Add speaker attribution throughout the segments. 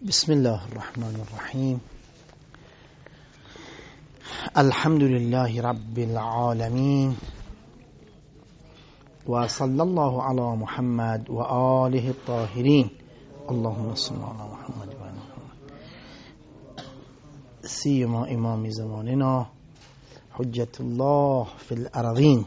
Speaker 1: بسم الله الرحمن الرحیم. الحمد لله رب العالمین و صلی الله علی محمد و آله الطاهرین. اللهم صل علی محمد و آل محمد. سیما امام زماننا حجت الله فی الارضین.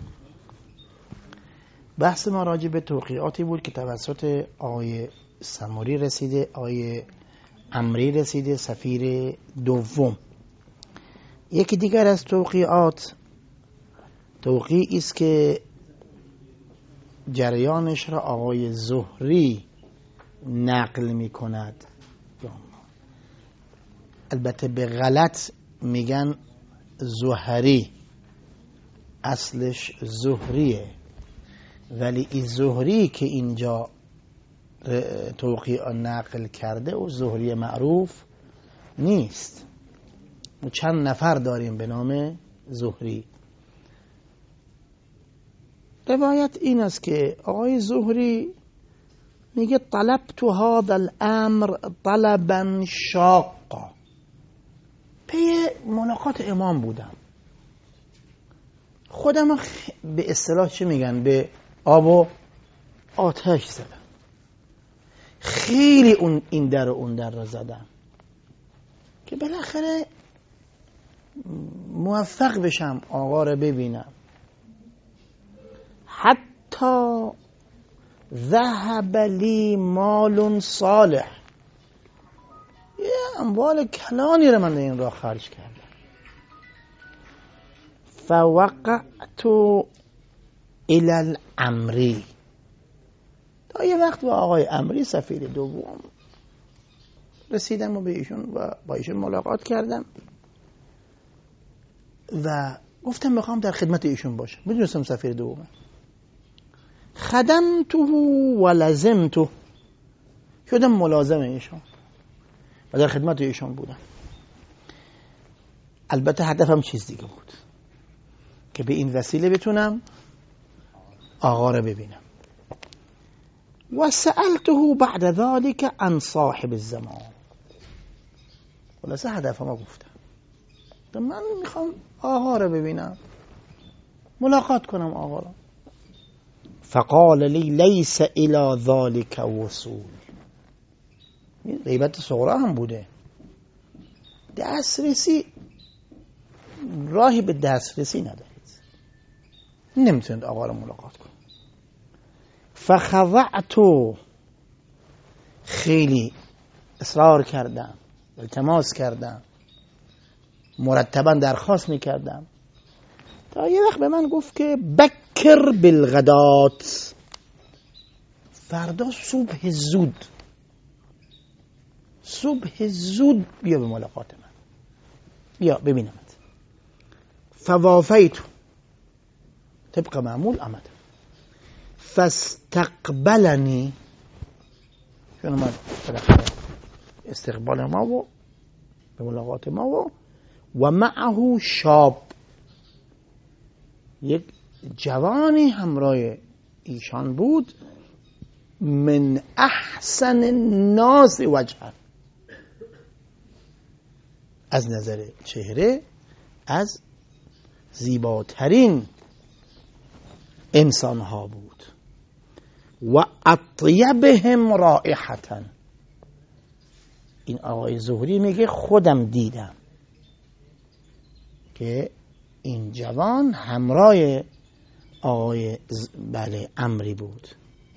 Speaker 1: بحث ما راجع به توقیعاتی بود که توسط آقای سموری رسیده، آقای عمری رسیده، سفیر دوم. یکی دیگر از توقیعات توقیعی است که جریانش را آقای زهری نقل می کند. البته به غلط میگن زهری، اصلش زهریه، ولی این زهری که اینجا توقیع نقل کرده و زهری معروف نیست. ما چند نفر داریم به نام زهری. روایت این است که آقای زهری میگه طلبت هذا الامر طلبا شاقا. پی ملاقات امام بودم، خودم به اصطلاح چه میگن، به آب و آتش زدم. خیلی این در و اون در را زدم که بالاخره موفق بشم آقا را ببینم. حتی ذهب لی مال صالح، یه اموال کلانی را من این را خرج کردم. فوقعت الی العمری، تا یه وقت با آقای عمری سفیر دوم رسیدم و به ایشون و با ایشون ملاقات کردم و گفتم میخوام در خدمت ایشون باشم. میدونستم سفیر دومه. خدمته و لزمته، شدم ملازم ایشون و در خدمت ایشون بودم. البته هدفم چیز دیگه بود، که به این وسیله بتونم آقا رو ببینم. و سألته بعد ذلك عن صاحب الزمان. خلاصه هدفم رو گفتم، من میخوام آقا رو ببینم، ملاقات کنم آقا رو. فقال لی لیس الی ذلك وصول. غیبت صغرا هم بوده، دسترسی، راهی به دسترسی ندارید، نمیتونید آقا رو ملاقات کنید. فخضعت، خیلی اصرار کردم، التماس کردم، مرتبا درخواست میکردم، تا یه وقت به من گفت که بکر بالغدات، فردا صبح زود بیا به ملاقات من، بیا ببینمت. فوافیت، طبق معمول آمدم. فاستقبلنی، چون اومد استقبال ما و به ملاقات ما و معه شاب، یک جوانی همراه ایشان بود. من احسن الناس وجها، از نظر چهره از زیباترین انسان ها بود. و اطیبهم رائحة، این آقای زهری میگه خودم دیدم که این جوان همراه آقای عمری بود.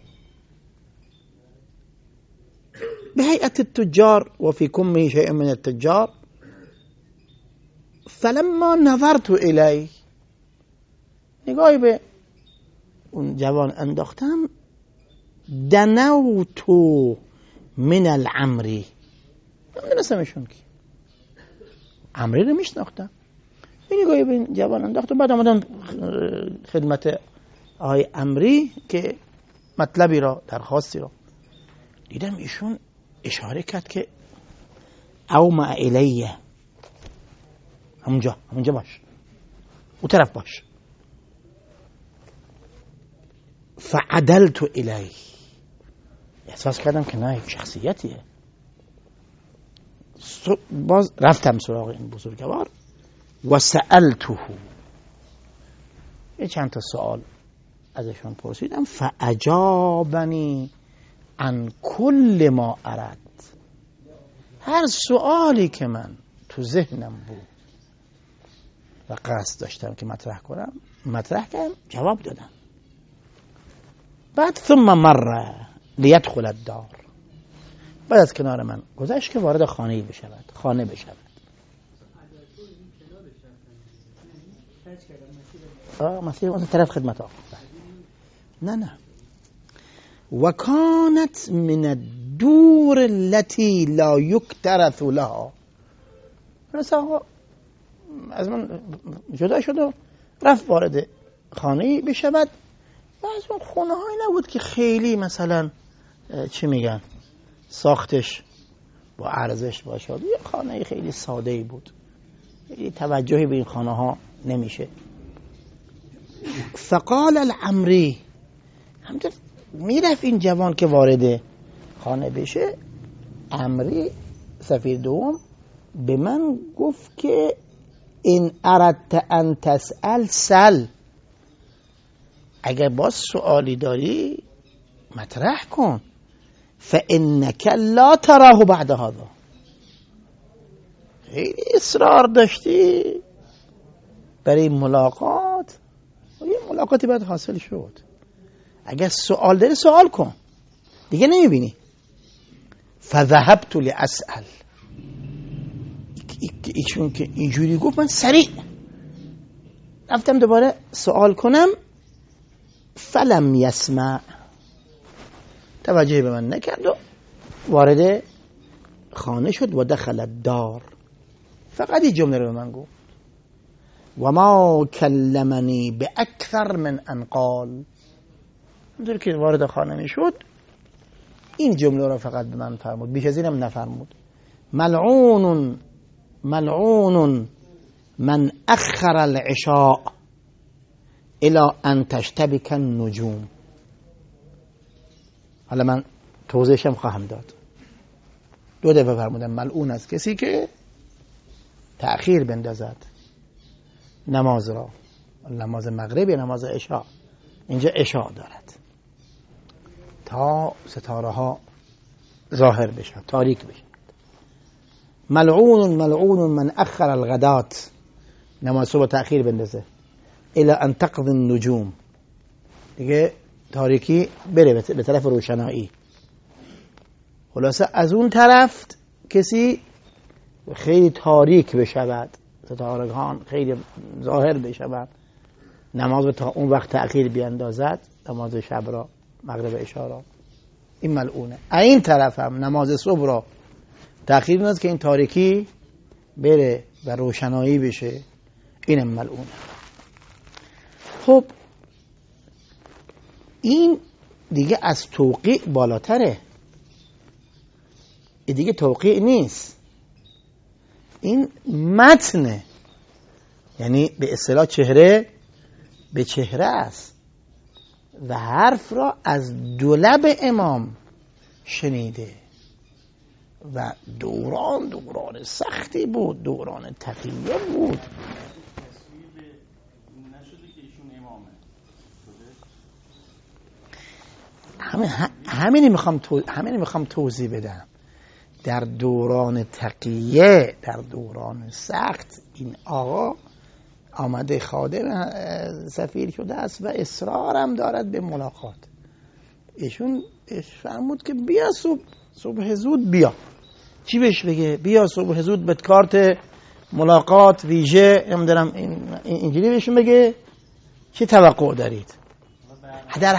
Speaker 1: به هیئت التجار و فی کمه شیء من التجار. فلما نظرت الیه، نگاهی به اون جوان انداختم. دنوت من العمری، نمیدونستم ایشون کی، عمری رو میشناختم. این نگاهی به این جوان انداختم. بعد آمدم خدمت آقای عمری که مطلبی را، درخواستی را دیدم. ایشون اشاره کرد که اومع الیه، همونجا باش، اون طرف باش. فعدلت الیه، احساس کردم که نه، یک شخصیتیه، باز رفتم سراغ این بزرگوار و سألته، یه چند تا سوال ازشون پرسیدم. فاجابنی عن کل ما ارد، هر سوالی که من تو ذهنم بود و قصد داشتم که مطرح کردم جواب دادم. بعد ثم مر لیدخل الدار، بعد از کنار من گذشت که وارد خانه بشود. مسیر اون طرف خدمت آقا. نه و کانت من الدور التي لا یکترث لها، مثلا آقا از من جدا شد و رفت وارد خانه بشود و از اون خونه هایی نبود که خیلی مثلا چی میگن ساختش با ارزش باشه، یه خانه خیلی ساده‌ای بود، خیلی توجهی به این خانه ها نمیشه. فقال العمری، همونطور میرفت این جوان که وارد خانه بشه، عمری سفیر دوم به من گفت که این اردت ان تسأل سل، اگر باز سوالی داری مطرح کن، فانک لا تراه بعد هذا، خیلی اصرار داشتی برای ملاقات و یه ملاقاتی باید حاصل شد، اگر سوال داری سوال کن، دیگه نمیبینی. فذهبت لاسأل، ایشون که اینجوری گفت من سریع رفتم دوباره سوال کنم. فلم یسمع، توجهی به من نکرد و وارد خانه شد. و دخل الدار، فقط این جمله رو به من گفت و ما کلمنی به اکثر من ان قال، اونطور که وارد خانه می شد این جمله رو فقط به من فرمود، بیش از اینم نفرمود. ملعون من اخر العشاء الى ان تشتبک النجوم. حالا من توضیحشم خواهم داد. 2 دفعه فرمودم ملعون است کسی که تأخیر بندازد نماز را، نماز مغرب یا نماز عشاء، اینجا عشاء دارد، تا ستاره ها ظاهر بشن، تاریک بشن. ملعون من اخر الغدات، نماز صبح تأخیر بندازه، الى ان تقضی النجوم، دیگه تاریکی بره به طرف روشنایی. خلاصه از اون طرف کسی خیلی تاریک بشود، ستارگان خیلی ظاهر بشود، نماز تا اون وقت تأخیر بیاندازد، نماز شب را، مغرب عشاء را، این ملعونه. این طرف هم نماز صبح را تأخیر بیاندازد که این تاریکی بره و روشنایی بشه، اینم ملعونه. خب این دیگه از توقیع بالاتره، این دیگه توقیع نیست، این متنه، یعنی به اصطلاح چهره به چهره است و حرف را از 2 لب امام شنیده و دوران سختی بود، دوران تقیه بود. همین میخوام توضیح بدم. در دوران تقیه، در دوران سخت، این آقا آمده خادم سفیر شده است و اصرارم دارد به ملاقات. ایشون فرمود که بیا صبح زود بیا. چی بهش بگه؟ بیا صبح زود به کارت ملاقات ویژه، نمیدونم اینجوری بهشون بگه چه توقع دارید؟ در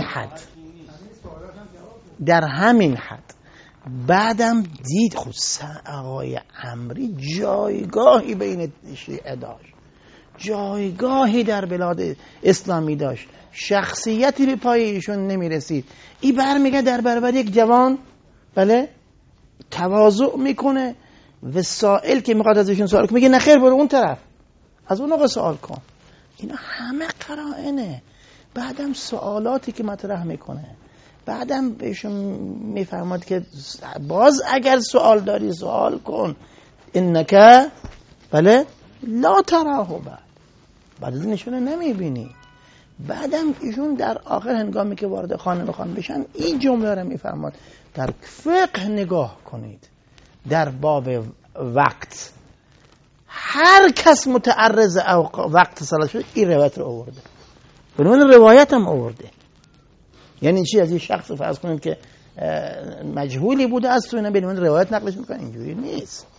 Speaker 1: همین حد بعدم دید خود آقای عمری جایگاهی بین شیعه داشت، جایگاهی در بلاد اسلامی داشت، شخصیتی به پای ایشون نمی رسید. این برمیگه در برابر یک جوان بله تواضع میکنه و سائل که میخواد از ایشون سوال کنه میگه نخیر برو اون طرف، از اون آقا سوال کن. اینا همه قرائنه. بعدم سوالاتی که مطرح میکنه، بعدم بهشون میفرماد که باز اگر سوال داری سوال کن، انکه بله لا تراه بعد از نشونه نمیبینی. بعدم ایشون در آخر هنگامی که وارد خانه بخوان بشن این جمله رو میفرماد در فقه نگاه کنید، در باب وقت هر کس متعرض وقت صلاة شد این روایت رو آورده، بنابراین روایت هم آورده. یعنی چی؟ از این شخص فرض کنید که مجهولی بوده از تو اینا بنابراین روایت نقلش میکنه، اینجوری نیست.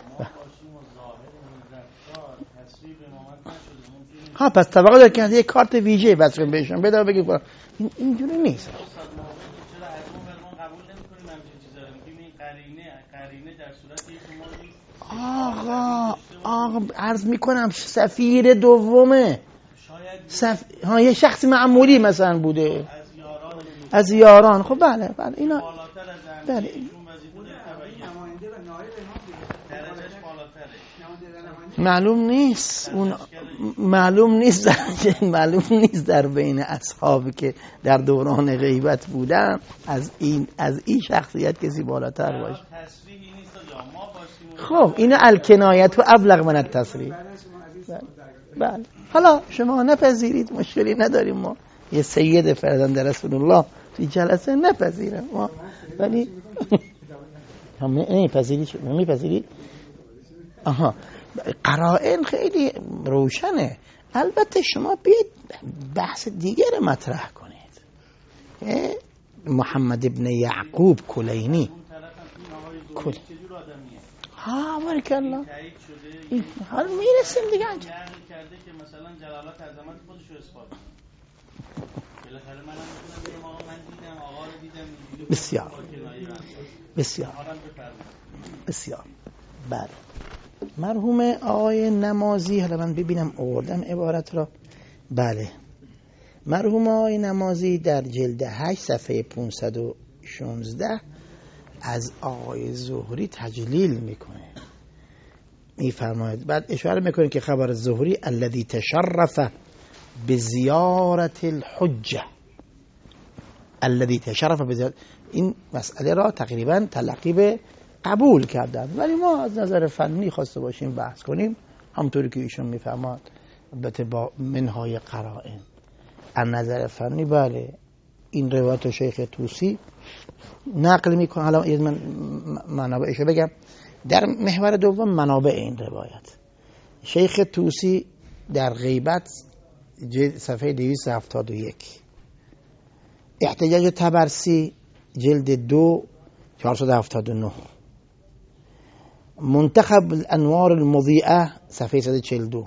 Speaker 1: ها پس طبقه داره که یک کارت ویژه بس کن بهشون بده بگی اینجوری نیست. آقا عرض میکنم سفیر دومه، ها یه شخص معمولی مثلا بوده از یاران. خب بله اینا بله معلوم نیست در بین اصحابی که در دوران غیبت بودن از این شخصیت کسی بالاتر باشه. خب این الکنایت و ابلغ من التصریح. بله حالا شما نپذیرید مشکلی نداریم، ما یه سید فرزند رسول الله توی جلسه نپذیرم ما، ولی میپذیرید. آها قرائن خیلی روشنه. البته شما بیاید بحث دیگر مطرح کنید. محمد ابن یعقوب کلینی بارکالله حالا میرسیم دیگه انجا
Speaker 2: کرده که مثلا جلالت عظمت خودش رو اثبات کنه. بالاخره منم میتونم آقا من دیدم آقا رو دیدم.
Speaker 1: بسیار بله. مرحوم آقای نمازی، حالا من ببینم آوردم عبارت را. بله مرحوم آقای نمازی در جلد 8 صفحه 516 از آقای زهری تجلیل میکنه، میفرماید بعد اشاره میکنه که خبر زهری الذي تشرف بزیارت الحجه، الذي تشرف بزیارت، این مسئله را تقریبا تلقی به قبول کردن، ولی ما از نظر فنی خواسته باشیم بحث کنیم همطوری که ایشون میفرماد البته با منهای قرائن. از نظر فنی بله این روایت شیخ طوسی نقل میکنه. حالا من منابعش بگم در محور دوم. منابع این روایت شیخ طوسی در غیبت صفحه 271، احتجاج طبرسی جلد 2 479، منتخب الانوار المضیئه صفحه 142،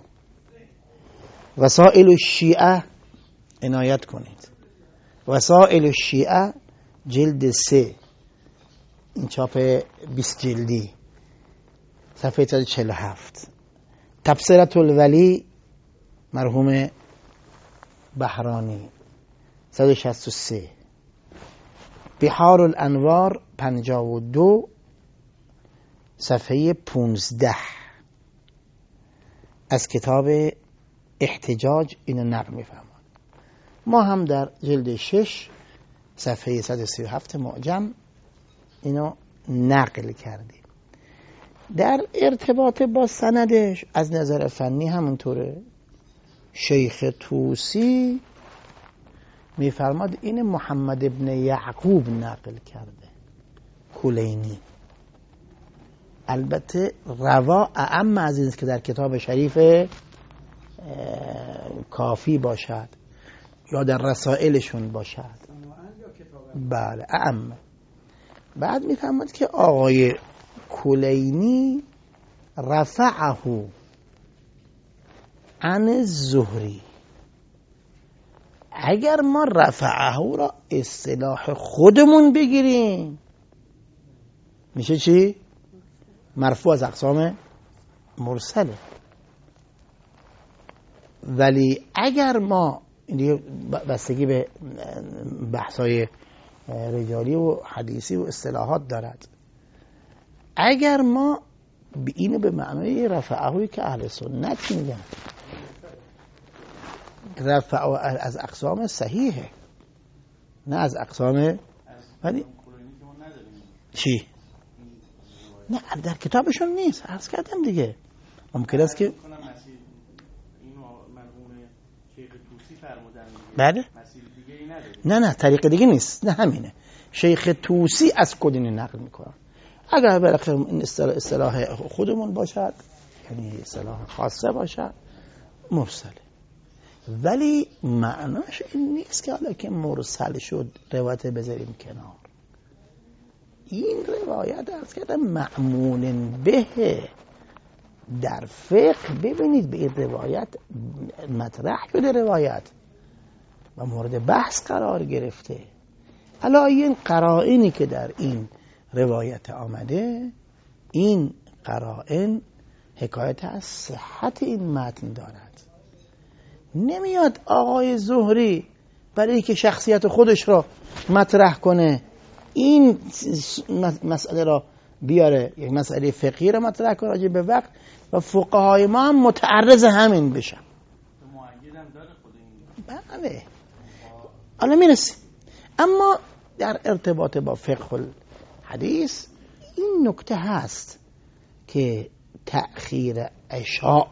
Speaker 1: وسائل الشیعه عنایت کنید، وسائل الشیعه جلد 3 این چاپ 20 جلدی صفحه 147، تبصرة الولی مرحوم بحرانی 163، بحار الانوار 52 صفحه 15 از کتاب احتجاج اینو نقل می‌فرماد. ما هم در جلد 6 صفحه 137 معجم اینو نقل کردیم. در ارتباط با سندش از نظر فنی همونطوره. شیخ طوسی میفرماد این محمد ابن یعقوب نقل کرده کلینی. البته روا اعم از این که در کتاب شریف کافی باشد یا در رسائلشون باشد، بله اعم. بعد میفرماد که آقای کلینی رفعه عن الزهری. اگر ما رفعه را اصطلاح خودمون بگیریم میشه چی؟ مرفوع از اقسام مرسله. ولی اگر ما بستگی به بحث‌های رجالی و حدیثی و اصطلاحات دارد، اگر ما اینو به معنای رفعه‌ای که اهل سنت میگن، رفع از اقسام صحیحه نه از اقسام ولی چی؟ نه در کتابشون نیست، عرض کردم دیگه. ممکن است که بله؟ نه طریق دیگه نیست، نه همینه. شیخ طوسی از کدین نقل میکنن. اگر بالاخره این اصطلاح خودمون باشد، یعنی اصطلاح خاصه باشد، مرسله. ولی معناش این نیست که حالا که مرسل شد روایت بذاریم کنار. این روایت عرض کردم مأمون به در فقه. ببینید به این روایت مطرح شده روایت و مورد بحث قرار گرفته. حالا این قرائنی که در این روایت آمده، این قرائن حکایت از صحت این متن دارد. نمیاد آقای زهری برای اینکه شخصیت خودش را مطرح کنه این مسئله را بیاره، یک مسئله فقهی را مطرح کنه راجع به وقت و فقهای ما هم متعرض همین بشن. بله حالا میرسیم. اما در ارتباط با فقه الحدیث این نکته هست که تأخیر عشاء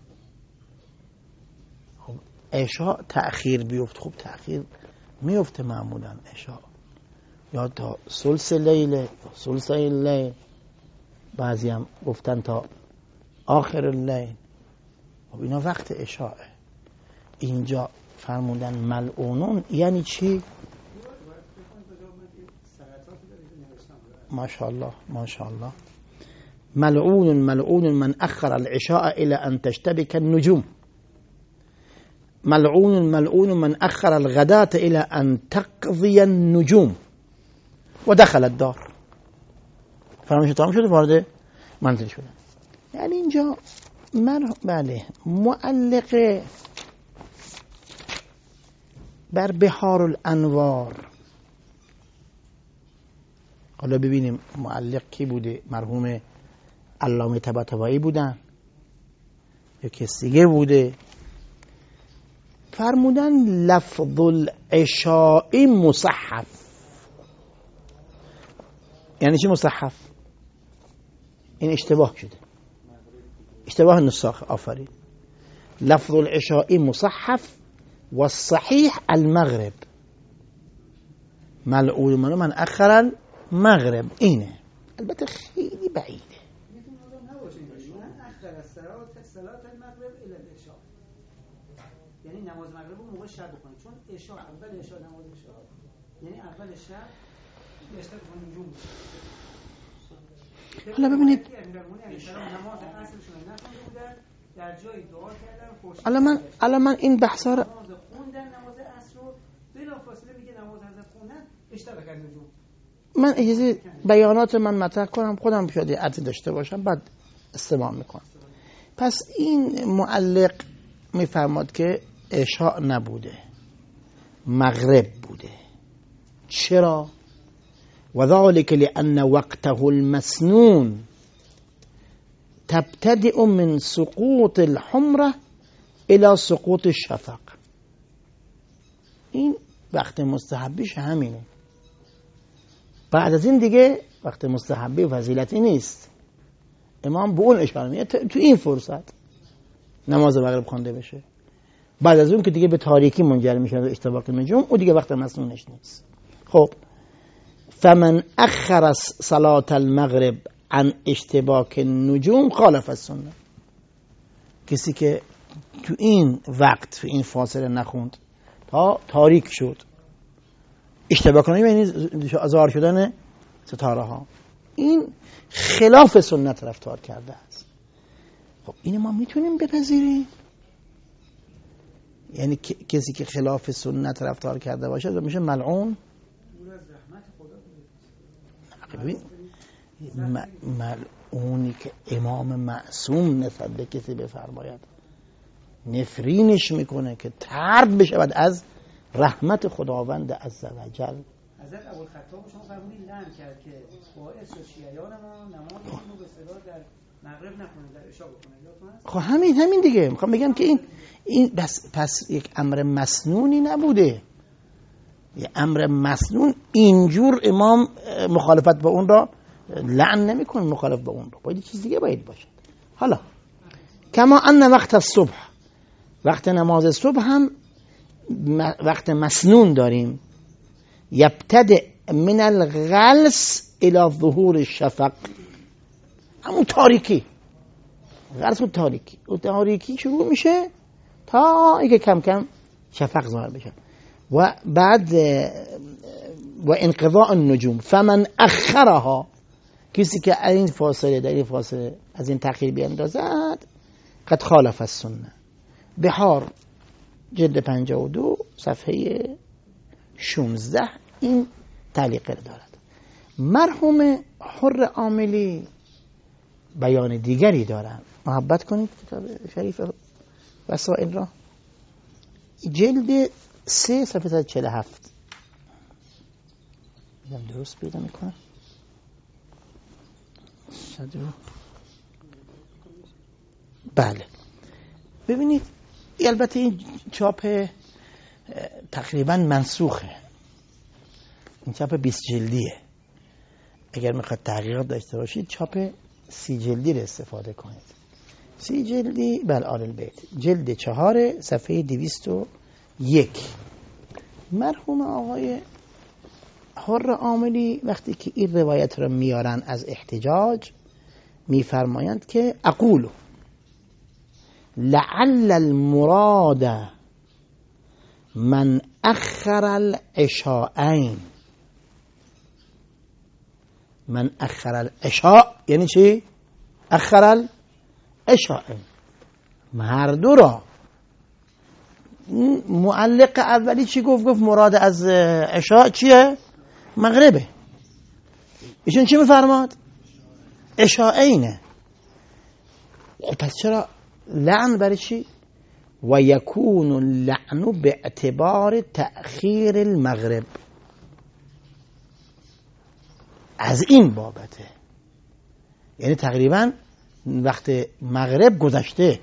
Speaker 1: تأخیر بیفت. خب تأخیر میفته معمولا عشاء یا تا ثلث لیل یا ثلث اللیل، بعضی هم گفتن تا آخر اللیل. خب اینا وقت عشاء. اینجا فرمودن ملعونون یعنی چی؟ ماشاءالله ماشاءالله. ملعون من اخر العشاء الى ان تشتبك النجوم. ملعون من اخر الغداة الى ان تقضي النجوم ودخل الدار. فرمایش تمام شده، وارد منزل شده. یعنی اینجا بله معلق بر بحار الانوار. حالا ببینیم معلق کی بوده. مرحوم علامه طباطبایی بودن یا کسی دیگه بوده. فرمودن لفظ العشاء مصحف. یعنی چی مصحف؟ این اشتباه شده، اشتباه نساخ. آفرین. لفظ العشاء مصحف و صحیح المغرب. ملعون من اخر المغرب. اینه البته خیلی بعیده.
Speaker 3: یعنی نماز مغرب رو موقع شب بکنید، چون عشاء اول عشاء نماز عشاء، یعنی اول شب بیشتر نجوم.
Speaker 1: حالا ببینید
Speaker 3: نماز عصرشون نخونده بودن، در جای دعا کردن.
Speaker 1: حالا من این بحثا رو
Speaker 3: خوندن، نماز عصر رو بلافاصله میگه نماز حضرت خوندن اشتباه کردن نجوم.
Speaker 1: من اجازه بیانات من مطرح کنم، خودم شاید عدل داشته باشم بعد استماع میکنم. پس این معلق میفرماد که عشاء نبوده، مغرب بوده. چرا؟ وذلك لأن وقته المسنون تبتدئ من سقوط الحمرة الى سقوط الشفق. این وقت مستحبیش همینه. بعد از این دیگه وقت مستحبی و فضیلتی نیست. امام به اون اشاره میکنه تو این فرصت نماز مغرب خوانده بشه. بعد از اون که دیگه به تاریکی منجر میشه و اشتباک نجوم، او دیگه وقت مسنونش نیست. خب فمن اخر صلاة المغرب عن اشتباک النجوم خالف السنه. کسی که تو این وقت تو این فاصله نخوند تا تاریک شد، اشتباه کنه یعنی ظاهر شدن ستاره ها، این خلاف سنت رفتار کرده است. خب این ما میتونیم بپذیریم؟ یعنی کسی که خلاف سنت رفتار کرده باشه میشه ملعون؟ ببین ملعونی که امام معصوم نسبت به کسی بفرماید نفرینش میکنه که طرد بشود از رحمت خداوند عزوجل.
Speaker 3: حضرت ابوالخطاب شما فرمودید لعن کرد که باعث شد شیعیان ما نمازشون رو به اصطلاح در مغرب نخونن، در عشاء بکنن.
Speaker 1: خب همین دیگه میخوام بگم که این پس یک امر مسنونی نبوده. یه امر مسنون اینجور امام مخالفت با اون را لعن نمیکنه، مخالف با اون را باید چیز دیگه باید باشه. حالا کما ان وقت الصبح، وقت نماز صبح هم وقت مسنون داریم. یبتدئ من الغلس الى ظهور الشفق، همون تاریکی، غلس اون تاریکی شروع میشه تا اینکه کم کم شفق ظاهر بشه. و بعد و انقضاء النجوم، فمن اخرها، کسی که این فاصله در این فاصله از این تأخیر بیاندازد قد خالف السنه. بحار جلد 52 صفحه 16 این تعلیق دارد. مرحوم حر عاملی بیان دیگری دارند، محبت کنید کتاب شریف وسائل را، جلد 3 صفحه 47 میدم درست پیدا میکنم. بله ببینید، البته این چاپ تقریبا منسوخه، این چاپ 20 جلدیه. اگر میخواد تحقیقات داشته باشید چاپ 30 جلدی رو استفاده کنید. 30 جلدی بل آل البیت، جلد 4 صفحه 201. مرحوم آقای حر عاملی وقتی که این روایت رو میارن از احتجاج میفرمایند که اقول لعل المراد من اخر العشاءین. من اخر العشاء یعنی چی؟ اخر العشاءین، هر دو را. معلق اولی چی گفت؟ گفت مراد از عشاء چیه؟ مغربه. ایشون چی میفرماد؟ عشاءینه. پس چرا لعن برای چی؟ و یکون اللعن به اعتبار تأخیر المغرب، از این بابته، یعنی تقریبا وقت مغرب گذشته،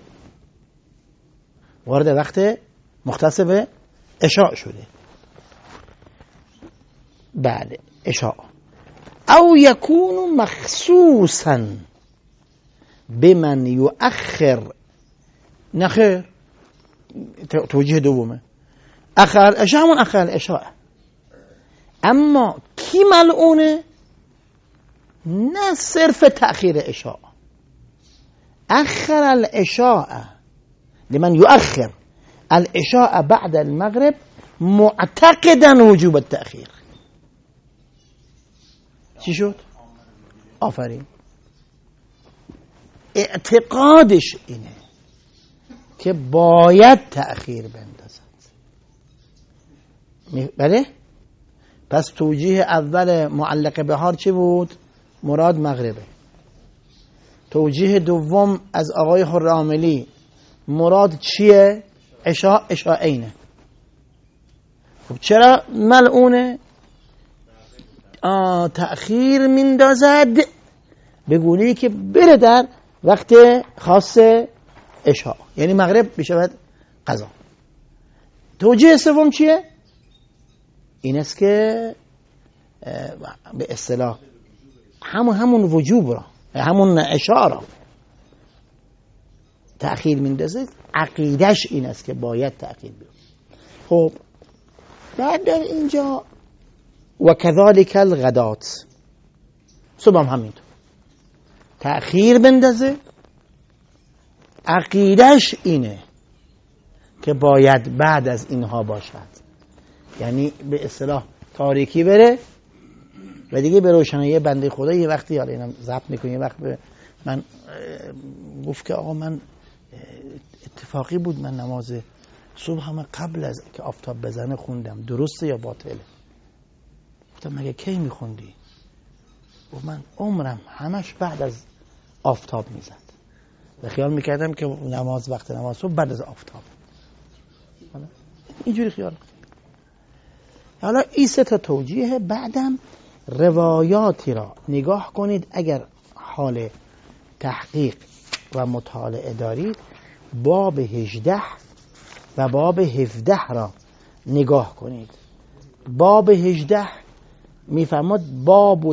Speaker 1: وارد وقت مختص به عشاء شده. بله عشاء. او یکون مخصوصا بمن یؤخر، نخیر توجیه دومه، اخر العشاء همون اخر العشاء، اما کی ملعونه؟ نه صرف تأخیر عشاء. اخر العشاء لمن یؤخر العشاء بعد المغرب معتقدا وجوب التأخیر. چی شد؟ آفرین. اعتقادش اینه که باید تأخیر بندازد. بله؟ پس توجیه اول معلق بهار چی بود؟ مراد مغربه. توجیه دوم از آقای حر عاملی مراد چیه؟ عشاء، عشاءینه. خب چرا ملعونه؟ تأخیر میندازد به گونه‌ای که بره در وقت خاص عشاء، یعنی مغرب بشود قضا. توجیه سوم چیه؟ این است که به اصطلاح همون وجوب را، همون عشاء را تأخیر میندازه، عقیدش این است که باید تأخیر بیاد. خب بعد در اینجا و کذالک الغدات، صبح هم همینطور تأخیر بندازه، عقیدش اینه که باید بعد از اینها باشد، یعنی به اصطلاح تاریکی بره و دیگه به روشنایی بنده خدا. یه وقتی حالا اینم ضبط میکنه، یه وقت من گفت که آقا من اتفاقی بود من نماز صبح همه قبل از که آفتاب بزنه خوندم، درسته یا باطله؟ گفتم مگه کی میخوندی؟ گفت من عمرم همش بعد از آفتاب میزد و خیال میکردم که نماز وقت نماز صبح بعد از آفتاب. اینجوری خیال. حالا این سه تا توجیه. بعدم روایاتی را نگاه کنید، اگر حال تحقیق و مطالعه دارید، باب 18 و باب 17 را نگاه کنید. باب 18 میفهمد باب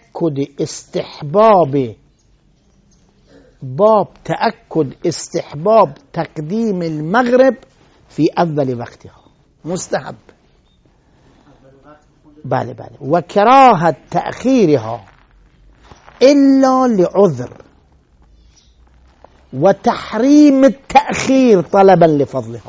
Speaker 1: تأکد استحباب تقدیم المغرب فی اول وقتها، مستحب. بله و کراهت تأخیرها الا لعذر و تحریم التأخیر طلبا لفضلها.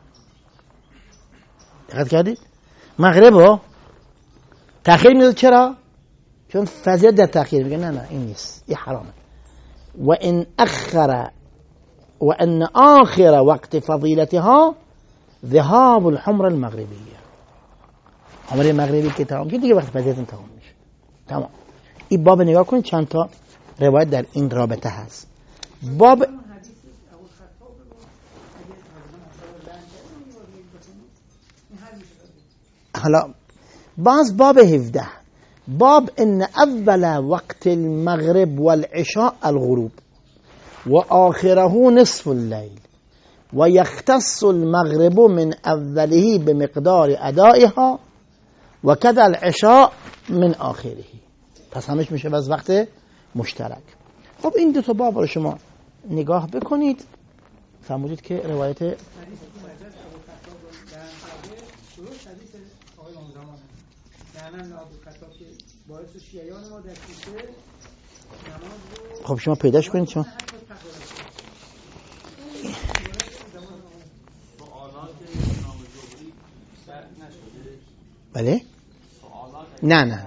Speaker 1: دقت کردید؟ مغرب رو تأخیر میداد. چرا؟ چون فضیلت در تأخیر. میگه نه این نیست، این حرامه. و ان آخر وقت فضیلتها ذهاب الحمر المغربیه. حمر مغربی که تمام که دیگه وقت فضیلت تمام میشه. تمام. این باب نگاه کنید چند تا روایت در این رابطه هست. باب حالا باز باب 17 باب ان اول وقت المغرب والعشاء الغروب و آخره نصف الليل و یختص المغرب من اوله بمقدار ادائها و کذا العشاء من آخره. پس همش میشه باز وقت مشترک. خب این دو تا باب رو شما نگاه بکنید، فهمودید که روایت خب شما پیداش کنید. شما بله؟ نه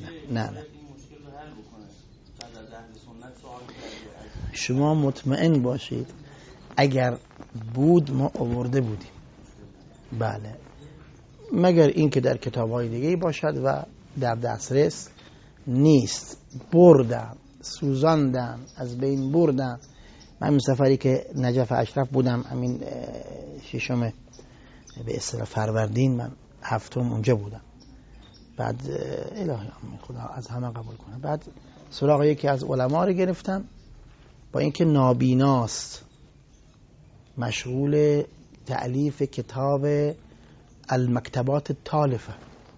Speaker 1: شما مطمئن باشید اگر بود ما آورده بودیم. بله، مگر این که در کتاب‌های دیگه باشد و در دسترس نیست. بردم، سوزاندم، از بین بردم. من این سفری که نجف اشرف بودم، همین ششم به اصطلاح فروردین، من هفتم اونجا بودم. بعد الهی خدا از همه قبول کنه. بعد سراغ یکی از علما رو گرفتم، با اینکه نابیناست، مشغول تألیف کتاب المکتبات التالفه.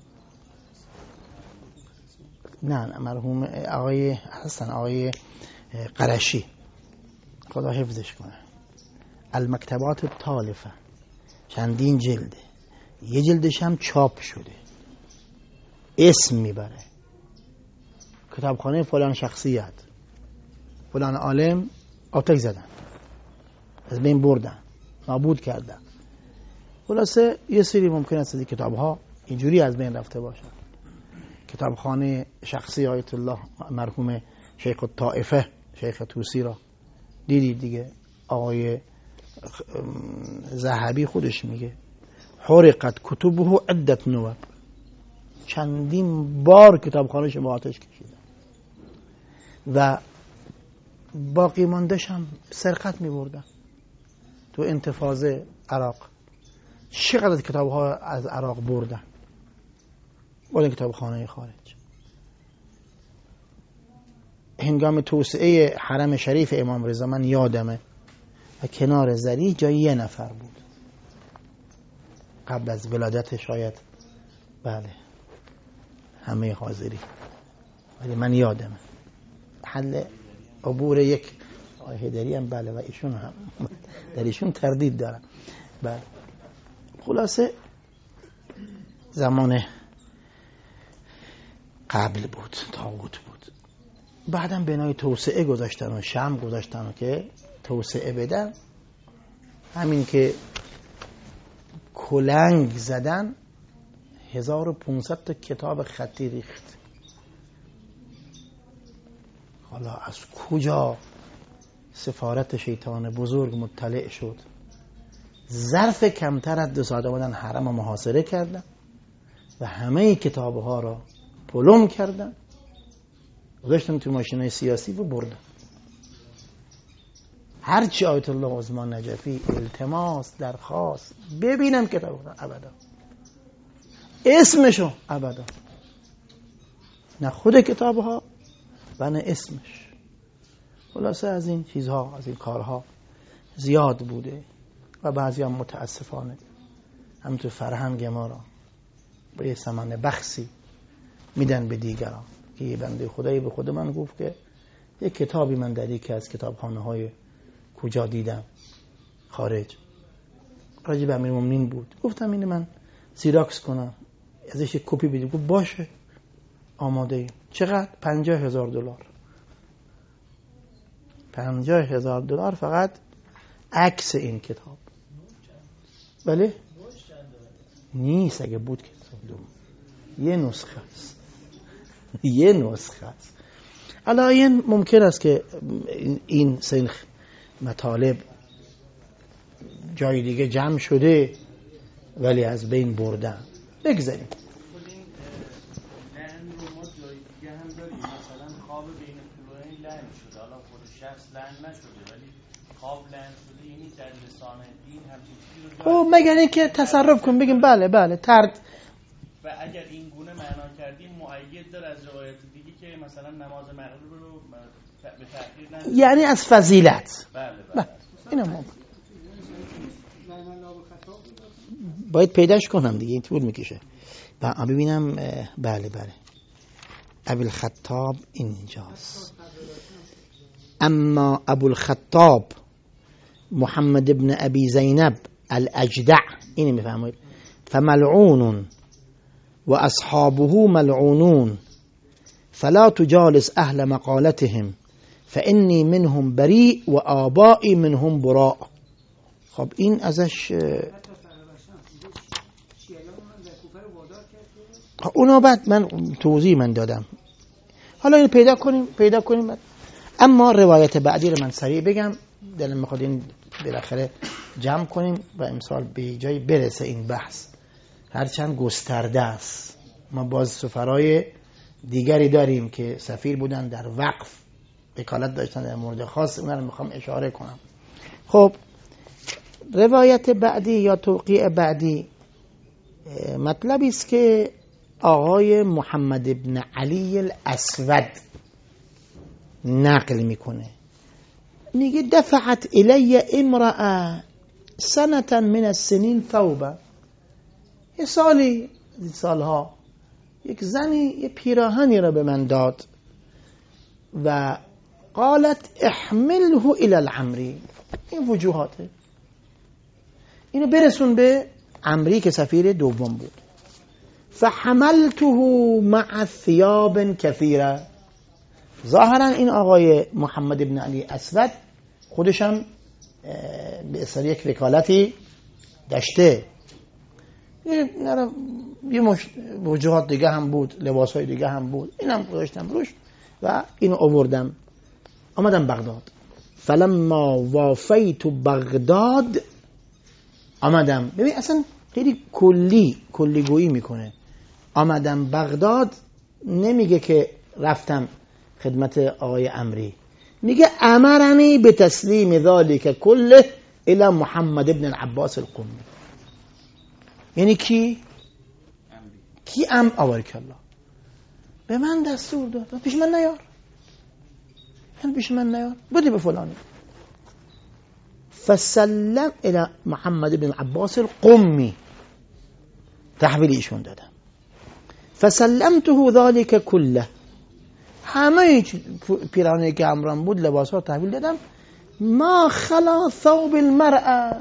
Speaker 1: نه مرحوم آقای حسن، آقای قرشی، خدا حفظش کنه. المکتبات التالفه چندین جلده، یه جلدش هم چاپ شده، اسم میبره کتابخانه فلان شخصیت، فلان عالم آتش زدن، از بین بردن، نابود کردن. خلاصه یه سری ممکن است این کتاب ها اینجوری از بین رفته باشن. کتابخانه شخصی آیت الله مرحوم شیخ الطائفه، شیخ توسی را دیدید دیگه. آقای ذهبی خودش میگه حرقت کتبه عدت نوب، چندین بار کتابخانه‌اش به آتش کشیدن و باقی مانده‌اش هم سرقت می‌بردن. تو انتفاضه عراق چقدر کتاب‌ها از عراق بردن با این کتابخانه خارج. هنگام توسعه حرم شریف امام رضا من یادمه و کنار زری جای یه نفر بود قبل از ولادت، شاید بله همه حاضری، ولی من یادمه حل عبور یک هیدری هم بله، و ایشون هم در ایشون تردید دارم. بله خلاصه زمان قبل بود، طاغوت بود. بعدم بنای توسعه گذاشتن و شم گذاشتن و که توسعه بدن. همین که کلنگ زدن 1500 تا کتاب خطی ریخت. حالا از کجا سفارت شیطان بزرگ مطلع شد؟ ظرف کمتر از 2 ساعت آمدن حرم رو محاصره کردن و همه کتابها را پلم کردن، گذاشتن تو ماشینای سیاسی و بردن. هرچی آیت الله عثمان نجفی التماس درخواست ببینم کتاب بودن، ابدا اسمشو ابدا، نه خود کتابها و نه اسمش. خلاصه از این چیزها، از این کارها زیاد بوده و بعضی هم متاسفانه هم تو فرهنگ ما را به یه ثمن بخسی میدن به دیگران. که یه بنده خدایی به خود من گفت که یک کتابی من در یکی از کتابخانه های کجا دیدم خارج، راجع به امیرالمومنین بود. گفتم اینو من زیراکس کنم ازش یک کپی بدیم. گفت باشه آماده ایم. چقدر؟ $50,000. $50,000 فقط عکس این کتاب. بله؟ نیست، اگه بود که یه نسخه است. یه نسخه است. الان ممکن است که این سنخ مطالب جای دیگه جمع شده ولی از بین بردن. بگذاریم. خب مگر اینکه تصرف کن بگیم بله بله ترد.
Speaker 2: و اگر این گونه معنا کردیم مؤید داره از روایت دیگه که مثلا نماز مغرب رو به تأخیر نمیشه،
Speaker 1: یعنی از فضیلت.
Speaker 2: بله.
Speaker 1: اینم باید پیداش کنم دیگه، این طول میکشه. ببینم. بله ابوالخطاب اینجاست. اما ابوالخطاب محمد ابن ابی زینب الاجدع، اینو میفهمید، فملعون و اصحابه ملعونون فلا تجالس اهل مقالتهم فانی منهم بریء و آبائی منهم براء. خب این ازش اونا بعد من توضیح من دادم. حالا این پیدا کنیم بعد. اما روایت بعدی رو من سریع بگم، دلم میخواد این بالاخره جمع کنیم و امسال به جای برسه این بحث، هرچند گسترده است. ما باز سفرای دیگری داریم که سفیر بودن در وقف، وکالت داشتن در مورد خاص، اونا رو میخوام اشاره کنم. خب روایت بعدی یا توقیع بعدی مطلبی است که آقای محمد ابن علی الاسود نقل میکنه. میگه دفعت الی امرأة سنة من السنین ثوبا، یه سالها یک زنی یه پیراهنی را به من داد و قالت احمله الى العمری. این وجوهاته، اینو برسون به عمری که سفیر دوم بود. فحملته مع ثياب كثيرة. ظاهرا این آقای محمد ابن علی اسود خودشم به اصطلاح یک وکالتی داشته، یه وجوهات دیگه هم بود، لباسهای دیگه هم بود، اینم گذاشتم روش و اینو آوردم، آمدم بغداد. فلما وافیت بغداد، آمدم، ببین اصلا خیلی کلی گویی میکنه. آمدم بغداد، نمیگه که رفتم خدمت آقای عمری، میگه امرنی به تسلیم ذالک کله الی محمد ابن العباس القمی. یعنی کی آبارک الله به من دستور داد پیش من نیار بودی به فلانی. فسلم الى محمد ابن العباس القمی، تحویل ایشون دادم. فسلمته ذلك كله، همه پیراهنی که امران بود، لباس ها تحویل دادم. ما خلا ثوب المرأة،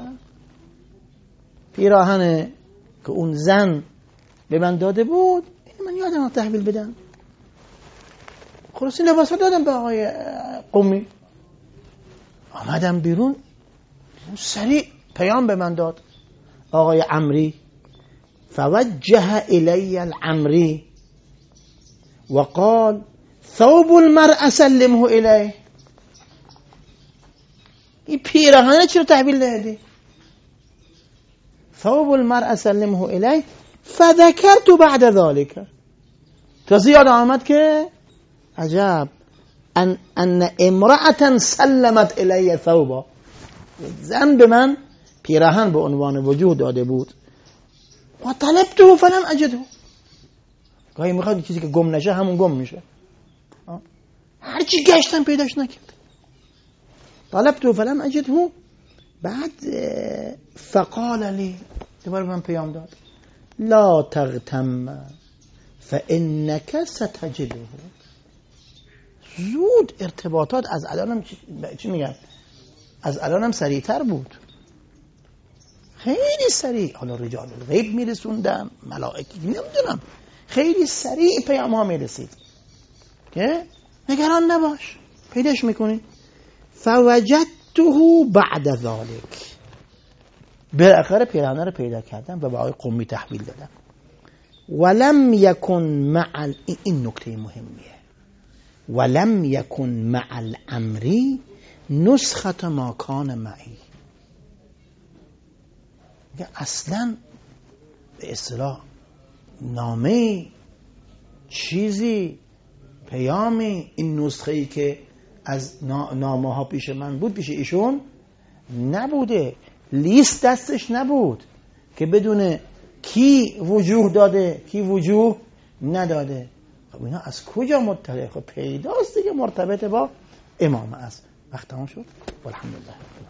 Speaker 1: پیراهن که اون زن به من داده بود من یادم تحویل بدم. خلاص این لباس ها دادم به آقای قمی. آمدم بیرون، سریع پیام به من داد آقای عمری. فوجه الی العمری وقال ثوب المرأة سلمه الیه. این پیراهن چرا تحویل دادی؟ ثوب المرأة سلمه الیه. فذكرت بعد ذلك، تا زیاد آمد که عجب ان امرأة سلمت الی ثوبا، زن به من پیراهن به عنوان وجود داده بود. و طلبته فلم اجده، گاهی میخواد چیزی که گم نشه همون گم میشه، هرچی گشتم پیداش نکرد. طلبته فلم اجده. بعد فقال لی، دوباره من پیام داد، لا تغتم فانک ستجده. زود ارتباطات از الانم چی میگن، از الانم سریعتر بود، خیلی سریع. حالا رجال الغیب میرسوندم، ملائکه نمیدونم، خیلی سریع پیام ها میرسید که نگران نباش، پیداش میکنی. فوجدته بعد ذلك، بالاخره پیغمبر رو پیدا کردم و به آقای قمی تحویل دادم. ولم یکن مع این نکته مهمیه، ولم یکن مع الامری نسخه ما کان معی. اصلا به اصطلاح نامه چیزی پیامی این نسخه‌ای که از نامه ها پیش من بود پیش ایشون نبوده، لیست دستش نبود که بدونه کی وجوه داده کی وجوه نداده. خب اینا از کجا مطلع؟ خب پیداست دیگه مرتبط با امامه است. وقت تمام شد. الحمدلله.